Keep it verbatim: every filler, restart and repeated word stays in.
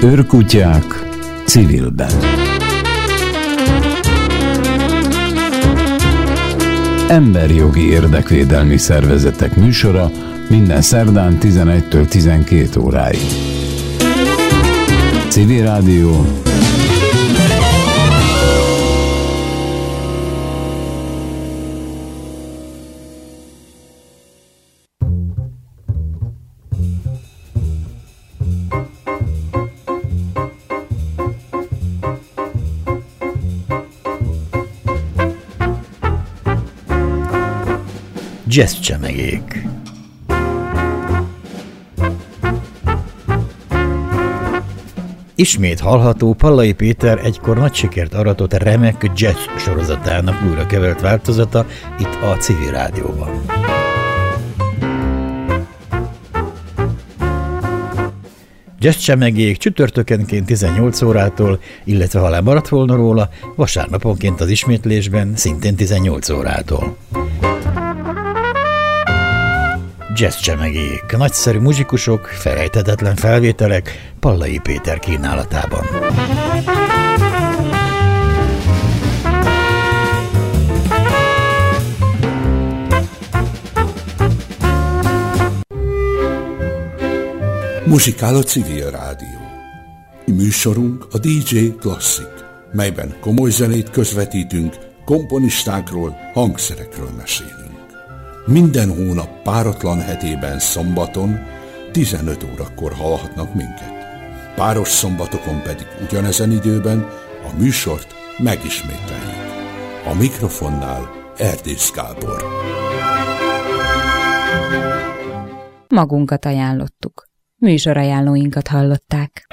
Őrkutyák civilben. Emberjogi érdekvédelmi szervezetek műsora minden szerdán tizenegytől tizenkét óráig. Civil Rádió. Jazzcsemegék. Ismét hallható Pallai Péter egykor nagy sikert aratott remek jazz sorozatának újra kevert változata itt a Civil Rádióban. Jazzcsemegék csütörtökenként tizennyolc órától, illetve ha lemaradt volna róla, vasárnaponként az ismétlésben szintén tizennyolc órától. Jazzcsemegék, nagyszerű muzsikusok, felejthetetlen felvételek Pallai Péter kínálatában. Muzsikál a Civil Rádió. Műsorunk a dé dzsé Classic, melyben komoly zenét közvetítünk, komponistákról, hangszerekről mesélünk. Minden hónap páratlan hetében szombaton tizenöt órakor hallhatnak minket. Páros szombatokon pedig ugyanezen időben a műsort megismételjük. A mikrofonnál Erdész Gábor. Magunkat ajánlottuk. Műsorajánlóinkat hallották.